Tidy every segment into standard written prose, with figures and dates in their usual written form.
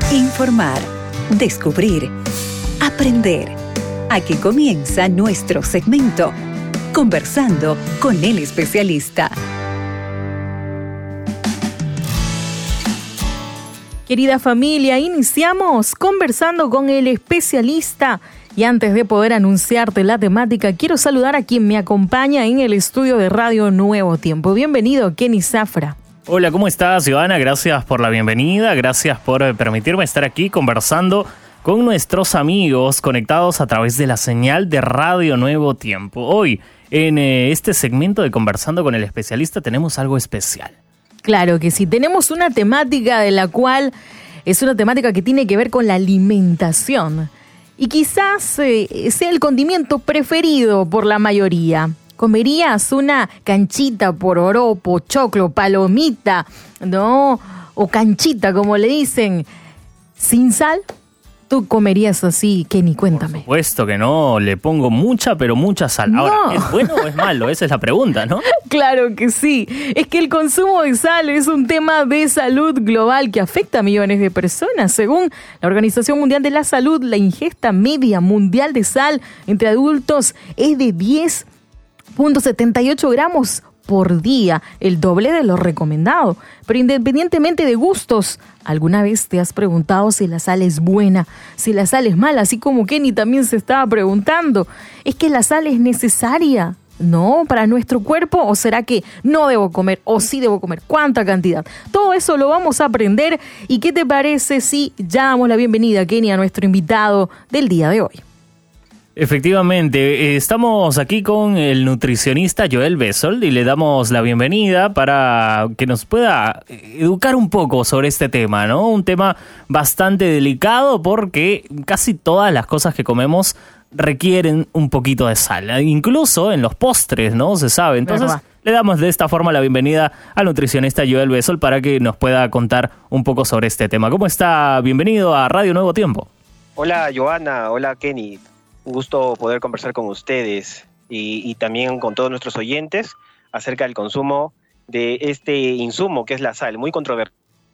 Informar, descubrir, aprender. Aquí comienza nuestro segmento, Conversando con el especialista. Querida familia, iniciamos Conversando con el especialista. Y antes de poder anunciarte la temática, quiero saludar a quien me acompaña en el estudio de Radio Nuevo Tiempo. Bienvenido, Kenny Zafra. Hola, ¿cómo estás, Joana? Gracias por la bienvenida, gracias por permitirme estar aquí conversando con nuestros amigos conectados a través de la señal de Radio Nuevo Tiempo. Hoy, en este segmento de Conversando con el especialista, tenemos algo especial. Claro que sí, tenemos una temática de la cual es una temática que tiene que ver con la alimentación. Y quizás sea el condimento preferido por la mayoría. ¿Comerías una canchita, pororopo, choclo, palomita, no? O canchita, como le dicen, sin sal? ¿Tú comerías así, Kenny? Cuéntame. Por supuesto que no, le pongo mucha, pero mucha sal. No. Ahora, ¿es bueno o es malo? Esa es la pregunta, ¿no? Claro que sí. Es que el consumo de sal es un tema de salud global que afecta a millones de personas. Según la Organización Mundial de la Salud, la ingesta media mundial de sal entre adultos es de 10,78 gramos por día, el doble de lo recomendado. Pero independientemente de gustos, ¿alguna vez te has preguntado si la sal es buena, si la sal es mala? Así como Kenny también se estaba preguntando, ¿es que la sal es necesaria? ¿No? ¿Para nuestro cuerpo? ¿O será que no debo comer? ¿O sí debo comer? ¿Cuánta cantidad? Todo eso lo vamos a aprender. ¿Y qué te parece si ya damos la bienvenida, Kenny, a nuestro invitado del día de hoy? Efectivamente, estamos aquí con el nutricionista Joel Besold y le damos la bienvenida para que nos pueda educar un poco sobre este tema, ¿no? Un tema bastante delicado porque casi todas las cosas que comemos requieren un poquito de sal, incluso en los postres, ¿no? Se sabe. Entonces, le damos de esta forma la bienvenida al nutricionista Joel Besold para que nos pueda contar un poco sobre este tema. ¿Cómo está? Bienvenido a Radio Nuevo Tiempo. Hola, Joana. Hola, Kenny. Un gusto poder conversar con ustedes y también con todos nuestros oyentes acerca del consumo de este insumo que es la sal, muy controvertido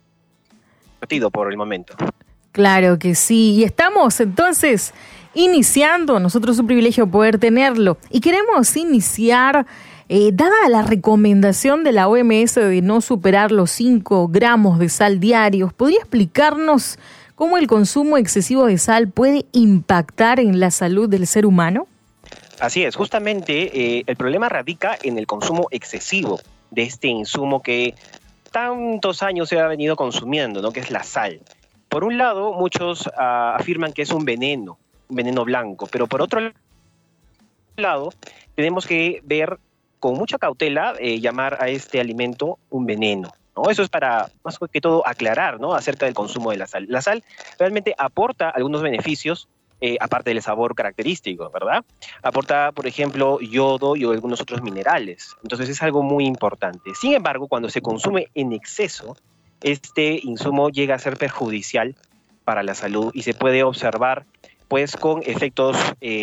por el momento. Claro que sí, y estamos entonces iniciando, nosotros es un privilegio poder tenerlo, y queremos iniciar, dada la recomendación de la OMS de no superar los 5 gramos de sal diarios. ¿Podría explicarnos cómo el consumo excesivo de sal puede impactar en la salud del ser humano? Así es, justamente el problema radica en el consumo excesivo de este insumo que tantos años se ha venido consumiendo, ¿no? Que es la sal. Por un lado, muchos afirman que es un veneno blanco, pero por otro lado, tenemos que ver con mucha cautela llamar a este alimento un veneno, ¿no? Eso es para, más que todo, aclarar, ¿no? Acerca del consumo de la sal. La sal realmente aporta algunos beneficios, aparte del sabor característico, ¿verdad? Aporta, por ejemplo, yodo y algunos otros minerales. Entonces es algo muy importante. Sin embargo, cuando se consume en exceso, este insumo llega a ser perjudicial para la salud y se puede observar pues con efectos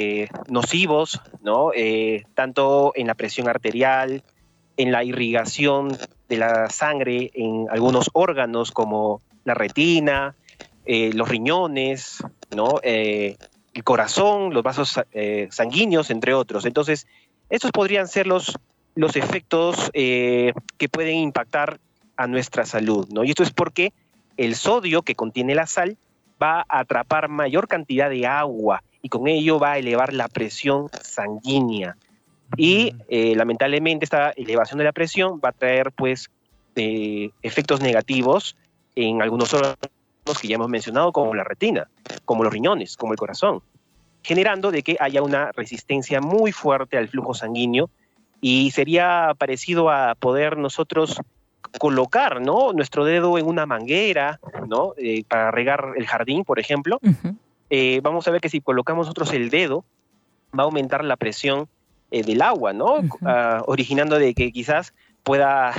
nocivos, ¿no? Tanto en la presión arterial, en la irrigación de la sangre en algunos órganos como la retina, los riñones, ¿no? El corazón, los vasos sanguíneos, entre otros. Entonces, estos podrían ser los efectos que pueden impactar a nuestra salud, ¿no? Y esto es porque el sodio que contiene la sal va a atrapar mayor cantidad de agua y con ello va a elevar la presión sanguínea. Y lamentablemente esta elevación de la presión va a traer pues efectos negativos en algunos órganos que ya hemos mencionado, como la retina, como los riñones, como el corazón, generando de que haya una resistencia muy fuerte al flujo sanguíneo y sería parecido a poder nosotros colocar, ¿no?, nuestro dedo en una manguera, ¿no?, para regar el jardín, por ejemplo. Uh-huh. Vamos a ver que si colocamos nosotros el dedo, va a aumentar la presión del agua, ¿no? Uh-huh. Originando de que quizás pueda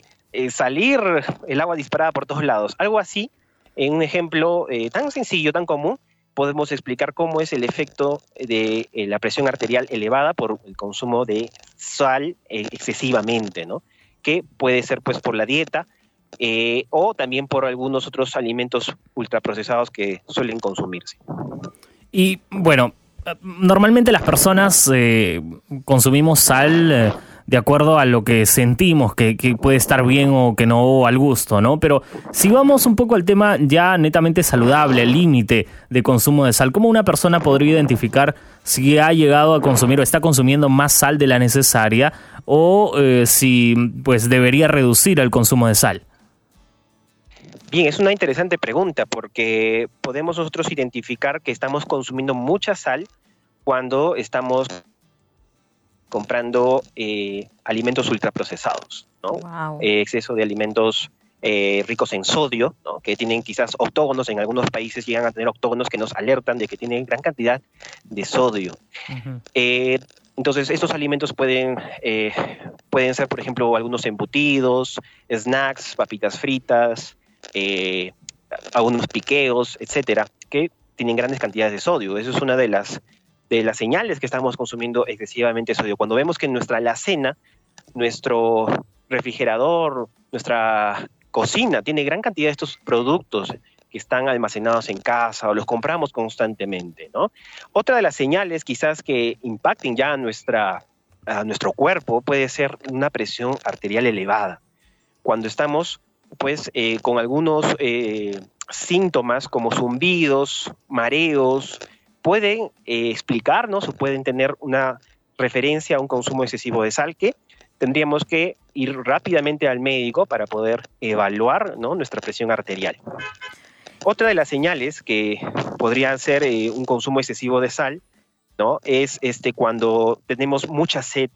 salir el agua disparada por todos lados. Algo así, en un ejemplo tan sencillo, tan común, podemos explicar cómo es el efecto de la presión arterial elevada por el consumo de sal excesivamente, ¿no? Que puede ser pues por la dieta, o también por algunos otros alimentos ultraprocesados que suelen consumirse. Y bueno, normalmente las personas consumimos sal de acuerdo a lo que sentimos que puede estar bien o que no al gusto, ¿no? Pero si vamos un poco al tema ya netamente saludable, el límite de consumo de sal, ¿cómo una persona podría identificar si ha llegado a consumir o está consumiendo más sal de la necesaria o si pues debería reducir el consumo de sal? Bien, es una interesante pregunta porque podemos nosotros identificar que estamos consumiendo mucha sal cuando estamos comprando alimentos ultraprocesados, ¿no? Wow. Exceso de alimentos ricos en sodio, ¿no? Que tienen quizás octógonos, en algunos países llegan a tener octógonos que nos alertan de que tienen gran cantidad de sodio. Uh-huh. Entonces, estos alimentos pueden ser, por ejemplo, algunos embutidos, snacks, papitas fritas, algunos piqueos, etcétera, que tienen grandes cantidades de sodio. Eso es una de las señales que estamos consumiendo excesivamente sodio. Cuando vemos que en nuestra alacena, nuestro refrigerador, nuestra cocina tiene gran cantidad de estos productos que están almacenados en casa o los compramos constantemente, ¿no? Otra de las señales quizás que impacten ya a nuestro cuerpo puede ser una presión arterial elevada. Cuando estamos pues con algunos síntomas como zumbidos, mareos, pueden explicarnos o pueden tener una referencia a un consumo excesivo de sal que tendríamos que ir rápidamente al médico para poder evaluar, ¿no?, nuestra presión arterial. Otra de las señales que podría ser un consumo excesivo de sal, ¿no?, es cuando tenemos mucha sed,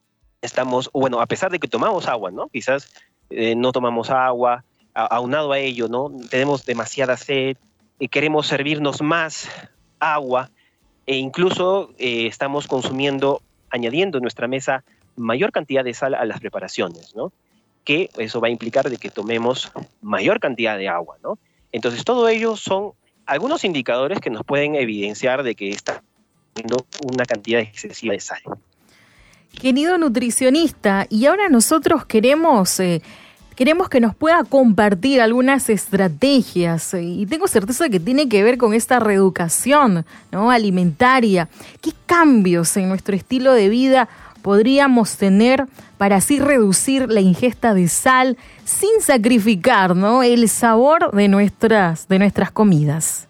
a pesar de que tomamos agua, ¿no?, quizás no tomamos agua, aunado a ello, ¿no?, tenemos demasiada sed, queremos servirnos más agua e incluso estamos añadiendo en nuestra mesa mayor cantidad de sal a las preparaciones, ¿no? Que eso va a implicar de que tomemos mayor cantidad de agua, ¿no? Entonces, todo ello son algunos indicadores que nos pueden evidenciar de que está teniendo una cantidad excesiva de sal. Querido nutricionista, y ahora nosotros queremos que nos pueda compartir algunas estrategias, y tengo certeza que tiene que ver con esta reeducación, ¿no?, alimentaria. ¿Qué cambios en nuestro estilo de vida podríamos tener para así reducir la ingesta de sal sin sacrificar, ¿no?, el sabor de nuestras comidas?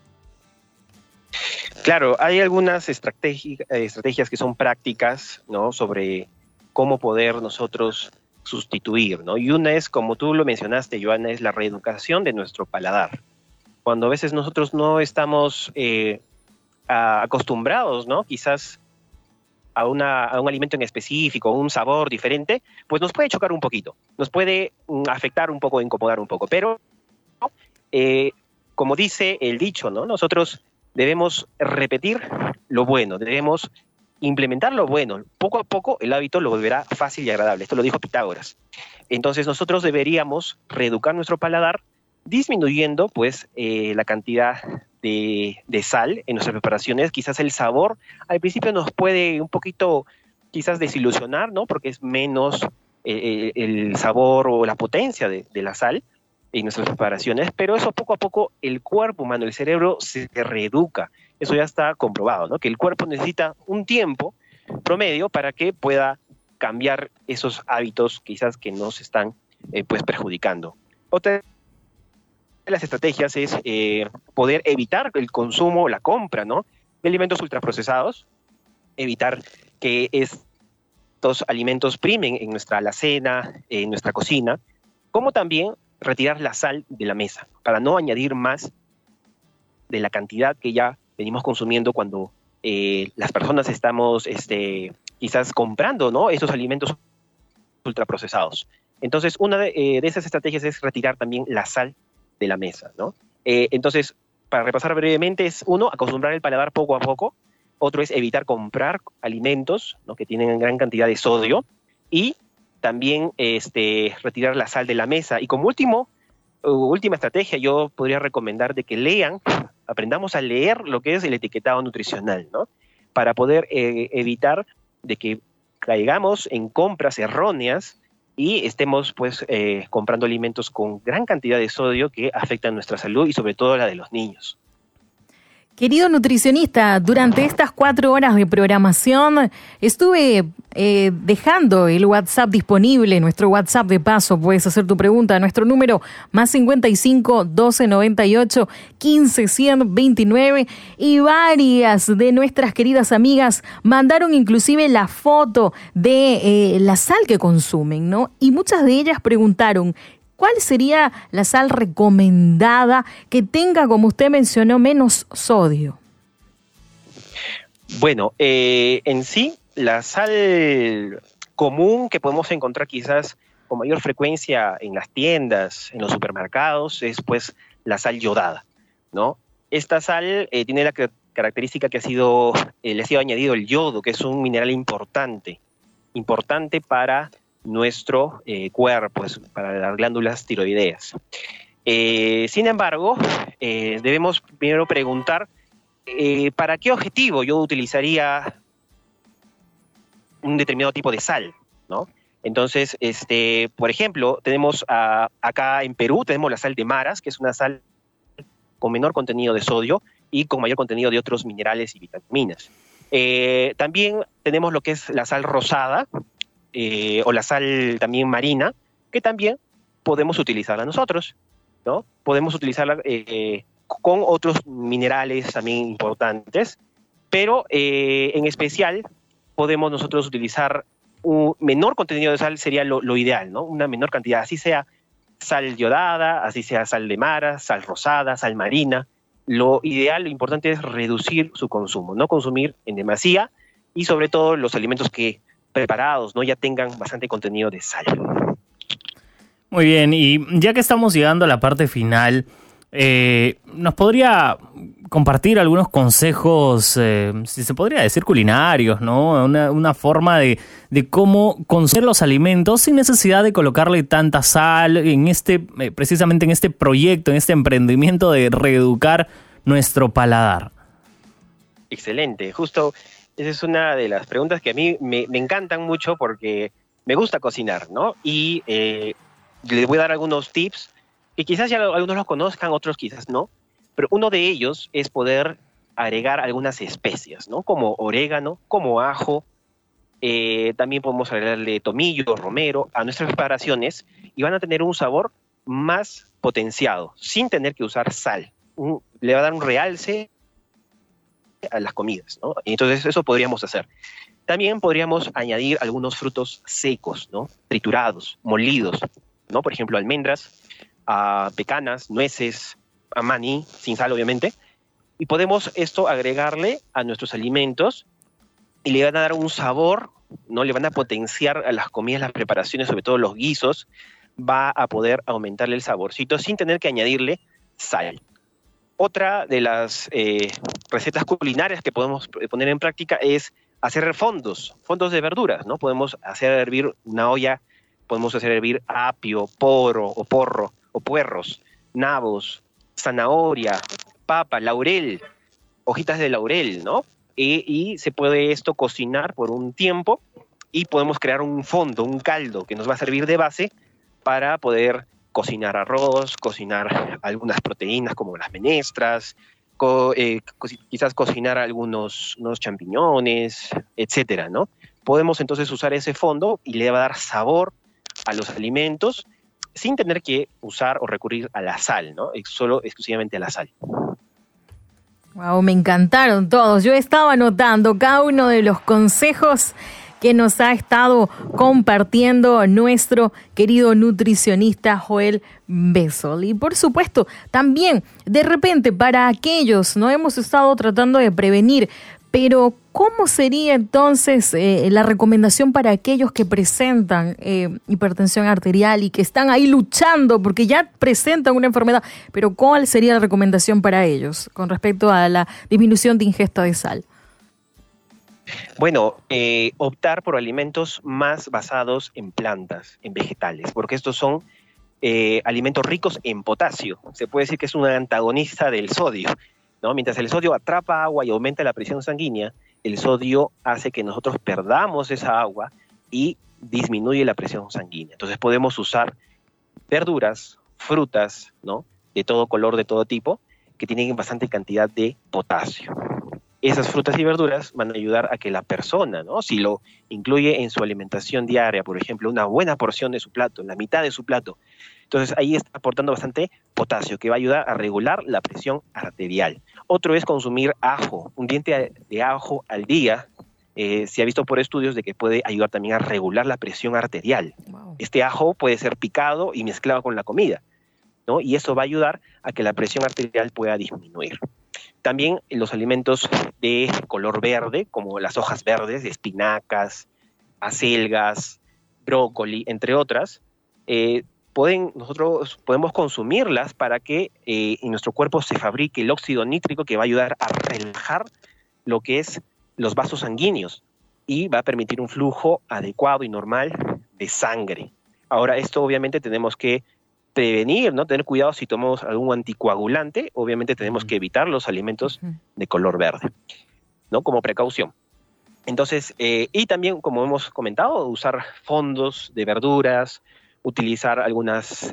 Claro, hay algunas estrategias que son prácticas, ¿no?, sobre cómo poder nosotros sustituir, ¿no? Y una es, como tú lo mencionaste, Joana, es la reeducación de nuestro paladar. Cuando a veces nosotros no estamos acostumbrados, ¿no?, quizás a un alimento en específico, un sabor diferente, pues nos puede chocar un poquito, nos puede afectar un poco, incomodar un poco, pero como dice el dicho, ¿no?, nosotros debemos repetir lo bueno, debemos implementar lo bueno. Poco a poco el hábito lo volverá fácil y agradable. Esto lo dijo Pitágoras. Entonces nosotros deberíamos reeducar nuestro paladar disminuyendo pues la cantidad de sal en nuestras preparaciones. Quizás el sabor al principio nos puede un poquito quizás desilusionar, ¿no?, porque es menos el sabor o la potencia de la sal en nuestras preparaciones, pero eso poco a poco el cuerpo humano, el cerebro se reeduca. Eso ya está comprobado, ¿no?, que el cuerpo necesita un tiempo promedio para que pueda cambiar esos hábitos quizás que nos están pues perjudicando. Otra de las estrategias es poder evitar el consumo, la compra, ¿no?, de alimentos ultraprocesados, evitar que estos alimentos primen en nuestra alacena, en nuestra cocina, como también retirar la sal de la mesa para no añadir más de la cantidad que ya venimos consumiendo cuando las personas estamos quizás comprando, ¿no?, esos alimentos ultraprocesados. Entonces, una de esas estrategias es retirar también la sal de la mesa, ¿no? Entonces, para repasar brevemente, es uno, acostumbrar el paladar poco a poco. Otro es evitar comprar alimentos, ¿no?, que tienen gran cantidad de sodio. Y también retirar la sal de la mesa. Y como última estrategia, yo podría recomendar de que aprendamos a leer lo que es el etiquetado nutricional, ¿no?, para poder evitar de que caigamos en compras erróneas y estemos pues comprando alimentos con gran cantidad de sodio que afectan nuestra salud y sobre todo la de los niños. Querido nutricionista, durante estas 4 horas de programación estuve dejando el WhatsApp disponible, nuestro WhatsApp de paso, puedes hacer tu pregunta a nuestro número +55 1298 15 129 y varias de nuestras queridas amigas mandaron inclusive la foto de la sal que consumen, ¿no? Y muchas de ellas preguntaron, ¿cuál sería la sal recomendada que tenga, como usted mencionó, menos sodio? Bueno, en sí, la sal común que podemos encontrar quizás con mayor frecuencia en las tiendas, en los supermercados, es pues la sal yodada, ¿no? Esta sal tiene la característica que le ha sido añadido el yodo, que es un mineral importante para nuestro cuerpo, para las glándulas tiroideas. Sin embargo, debemos primero preguntar ¿para qué objetivo yo utilizaría un determinado tipo de sal, ¿no? Entonces, por ejemplo, tenemos acá en Perú, tenemos la sal de maras, que es una sal con menor contenido de sodio y con mayor contenido de otros minerales y vitaminas. También tenemos lo que es la sal rosada, o la sal también marina, que también podemos utilizarla nosotros, ¿no? Podemos utilizarla con otros minerales también importantes, pero en especial podemos nosotros utilizar un menor contenido de sal, sería lo ideal, ¿no? Una menor cantidad, así sea sal yodada, así sea sal de mar, sal rosada, sal marina. Lo ideal, lo importante es reducir su consumo, no consumir en demasía y sobre todo los alimentos que preparados, ¿no? Ya tengan bastante contenido de sal. Muy bien, y ya que estamos llegando a la parte final, ¿nos podría compartir algunos consejos, si se podría decir culinarios, ¿no? Una forma de cómo conocer los alimentos sin necesidad de colocarle tanta sal en precisamente en este proyecto, en este emprendimiento de reeducar nuestro paladar? Excelente, justo esa es una de las preguntas que a mí me encantan mucho porque me gusta cocinar, ¿no? Y les voy a dar algunos tips que quizás ya algunos los conozcan, otros quizás no, pero uno de ellos es poder agregar algunas especias, ¿no? Como orégano, como ajo, también podemos agregarle tomillo, romero a nuestras preparaciones y van a tener un sabor más potenciado, sin tener que usar sal. Le va a dar un realce a las comidas, ¿no? Entonces eso podríamos hacer. También podríamos añadir algunos frutos secos, ¿no? Triturados, molidos, ¿no? Por ejemplo, almendras, pecanas, nueces, maní, sin sal obviamente, y podemos esto agregarle a nuestros alimentos y le van a dar un sabor, ¿no? Le van a potenciar a las comidas, las preparaciones, sobre todo los guisos, va a poder aumentarle el saborcito sin tener que añadirle sal. Otra de las recetas culinarias que podemos poner en práctica es hacer fondos de verduras, ¿no? Podemos hacer hervir una olla, podemos hacer hervir apio, porro, o puerros, nabos, zanahoria, papa, laurel, hojitas de laurel, ¿no? Y se puede esto cocinar por un tiempo y podemos crear un fondo, un caldo que nos va a servir de base para poder cocinar arroz, cocinar algunas proteínas como las menestras, quizás cocinar unos champiñones, etcétera, ¿no? Podemos entonces usar ese fondo y le va a dar sabor a los alimentos sin tener que usar o recurrir a la sal, ¿no? Solo exclusivamente a la sal. Wow, me encantaron todos. Yo estaba anotando cada uno de los consejos que nos ha estado compartiendo nuestro querido nutricionista Joel Bessol. Y por supuesto, también, de repente, para aquellos, no hemos estado tratando de prevenir, pero ¿cómo sería entonces la recomendación para aquellos que presentan hipertensión arterial y que están ahí luchando porque ya presentan una enfermedad? Pero ¿cuál sería la recomendación para ellos con respecto a la disminución de ingesta de sal? Bueno, optar por alimentos más basados en plantas, en vegetales, porque estos son alimentos ricos en potasio. Se puede decir que es un antagonista del sodio, ¿no? Mientras el sodio atrapa agua y aumenta la presión sanguínea, el sodio hace que nosotros perdamos esa agua y disminuye la presión sanguínea. Entonces podemos usar verduras, frutas, ¿no?, de todo color, de todo tipo, que tienen bastante cantidad de potasio. Esas frutas y verduras van a ayudar a que la persona, ¿no?, si lo incluye en su alimentación diaria, por ejemplo, una buena porción de su plato, la mitad de su plato, entonces ahí está aportando bastante potasio, que va a ayudar a regular la presión arterial. Otro es consumir ajo, un diente de ajo al día. Se ha visto por estudios de que puede ayudar también a regular la presión arterial. Wow. Este ajo puede ser picado y mezclado con la comida, ¿no?, y eso va a ayudar a que la presión arterial pueda disminuir. También los alimentos de color verde, como las hojas verdes, espinacas, acelgas, brócoli, entre otras, nosotros podemos consumirlas para que en nuestro cuerpo se fabrique el óxido nítrico, que va a ayudar a relajar lo que es los vasos sanguíneos y va a permitir un flujo adecuado y normal de sangre. Ahora, esto obviamente tenemos que prevenir, ¿no?, tener cuidado si tomamos algún anticoagulante. Obviamente tenemos que evitar los alimentos de color verde, ¿no?, como precaución. Entonces, y también, como hemos comentado, usar fondos de verduras, utilizar algunas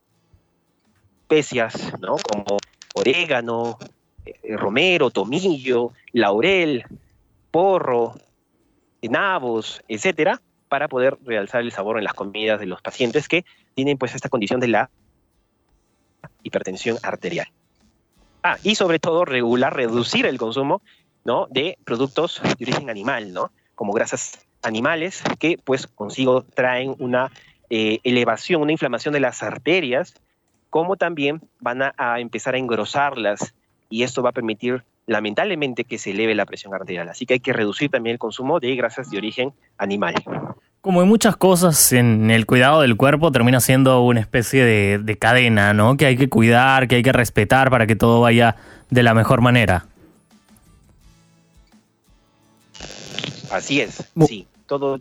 especias, ¿no?, como orégano, romero, tomillo, laurel, porro, nabos, etcétera, para poder realzar el sabor en las comidas de los pacientes que tienen pues esta condición de la hipertensión arterial. Y sobre todo reducir el consumo, ¿no?, de productos de origen animal, ¿no?, como grasas animales, que pues consigo traen una elevación, una inflamación de las arterias, como también van a empezar a engrosarlas, y esto va a permitir lamentablemente que se eleve la presión arterial. Así que hay que reducir también el consumo de grasas de origen animal. Como en muchas cosas en el cuidado del cuerpo, termina siendo una especie de cadena, ¿no?, que hay que cuidar, que hay que respetar para que todo vaya de la mejor manera. Así es, sí. Todo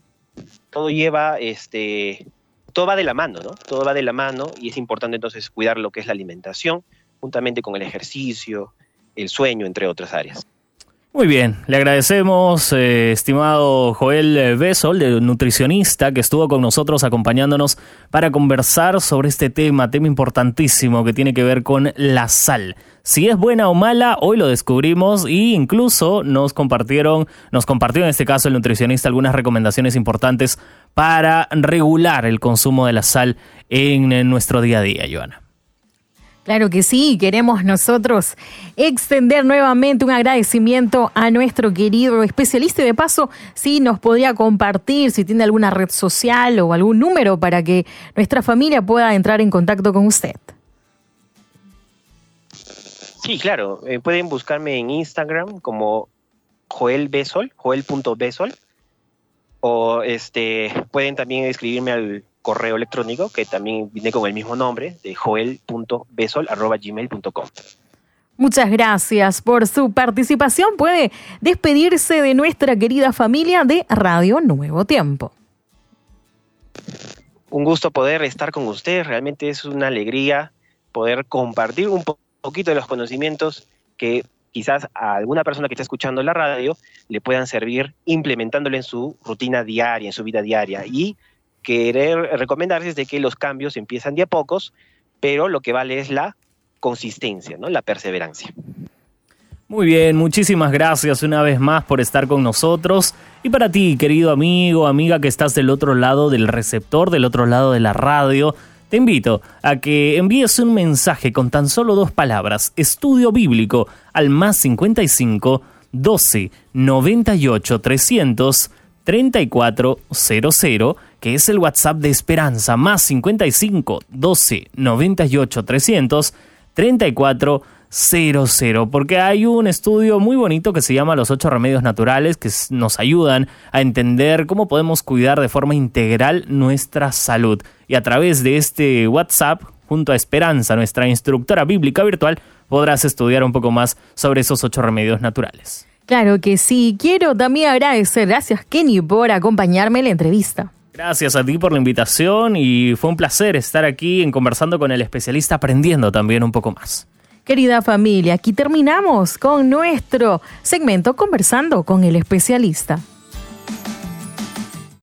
va de la mano, ¿no? Todo va de la mano, y es importante entonces cuidar lo que es la alimentación, juntamente con el ejercicio, el sueño, entre otras áreas. Muy bien, le agradecemos, estimado Joel Bessol, de nutricionista, que estuvo con nosotros acompañándonos para conversar sobre este tema importantísimo que tiene que ver con la sal. Si es buena o mala, hoy lo descubrimos, y incluso nos compartió en este caso el nutricionista algunas recomendaciones importantes para regular el consumo de la sal en nuestro día a día, Joana. Claro que sí, queremos nosotros extender nuevamente un agradecimiento a nuestro querido especialista, y de paso, si nos podría compartir, si tiene alguna red social o algún número para que nuestra familia pueda entrar en contacto con usted. Sí, claro, pueden buscarme en Instagram como Joel Bessol, joel.bessol, o pueden también escribirme al correo electrónico, que también viene con el mismo nombre, de joel.bessol@gmail.com. Muchas gracias por su participación. Puede despedirse de nuestra querida familia de Radio Nuevo Tiempo. Un gusto poder estar con ustedes. Realmente es una alegría poder compartir un poquito de los conocimientos que quizás a alguna persona que está escuchando la radio le puedan servir, implementándolo en su rutina diaria, en su vida diaria. Y querer recomendarles de que los cambios empiezan de a pocos, pero lo que vale es la consistencia, ¿no?, la perseverancia. Muy bien, muchísimas gracias una vez más por estar con nosotros. Y para ti, querido amigo, amiga que estás del otro lado del receptor, del otro lado de la radio, te invito a que envíes un mensaje con tan solo 2 palabras, estudio bíblico, al +55 12 98 300 3400, que es el WhatsApp de Esperanza, +55 12 98 300 3400, porque hay un estudio muy bonito que se llama Los 8 Remedios Naturales, que nos ayudan a entender cómo podemos cuidar de forma integral nuestra salud. Y a través de este WhatsApp, junto a Esperanza, nuestra instructora bíblica virtual, podrás estudiar un poco más sobre esos 8 remedios naturales. Claro que sí. Quiero también agradecer, gracias Kenny, por acompañarme en la entrevista. Gracias a ti por la invitación, y fue un placer estar aquí conversando con el especialista, aprendiendo también un poco más. Querida familia, aquí terminamos con nuestro segmento Conversando con el Especialista.